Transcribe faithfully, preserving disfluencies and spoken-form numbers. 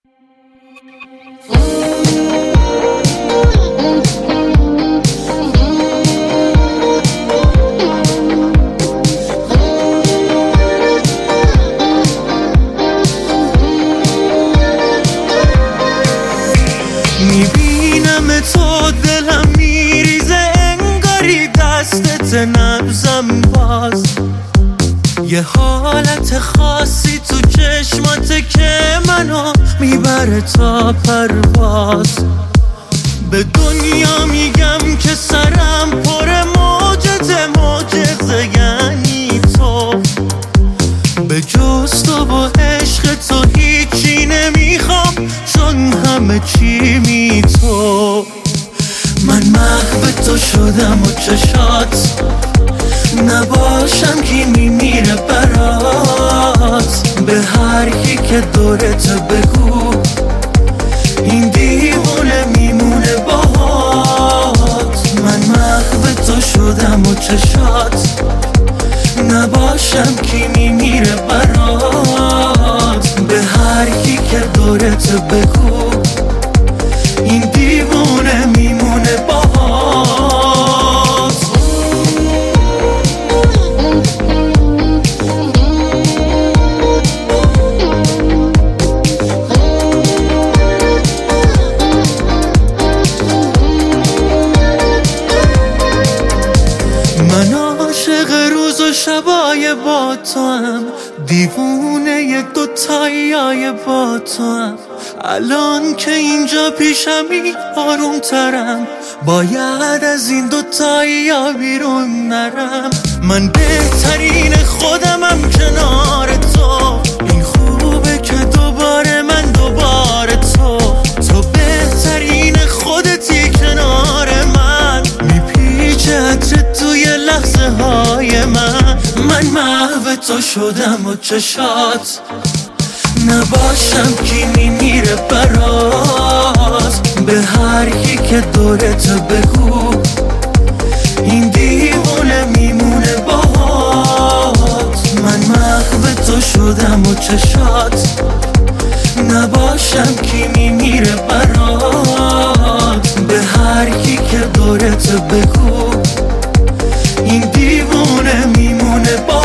میبینم تو دلم میریزه انگاری دستت نبزم باز، یه حالت خاصی تو چشماته که منو میبره تا پرواز. به دنیا میگم که سرم پر موجته، معجزه یعنی تو. به جز تو و عشق تو هیچی نمیخوام، چون همه چی می تو. من محو تو شدم و چشات نباشم کی میمیره برات. به هر کی که دورت بگو این دیوونه میمونه باهات. من محو تو شدم و چشات نباشم کی میمیره برات. به هر کی که دورت بگو این دیوونه میمونه باهات. من عاشق روز و شبای با تو هم، دیوونه ی دوتایی با تو هم. الان که اینجا پیشمی آروم ترم، باید از این دوتایی بیرون نرم. من بهترین خودمم کنار تو، این خوبه که دوباره من دوباره تو. تو بهترین خودتی کنار من، میپیچه عطرت توی لحظه های من. من محو تو شدم و چشات نباشم کی میمیره برات. به هر کی که دورت بگو این دیوونه میمونه باهات. من محو تو شدم و چشات نباشم کی میمیره برات. به هر کی که دورت بگو این دیوونه میمونه باهات.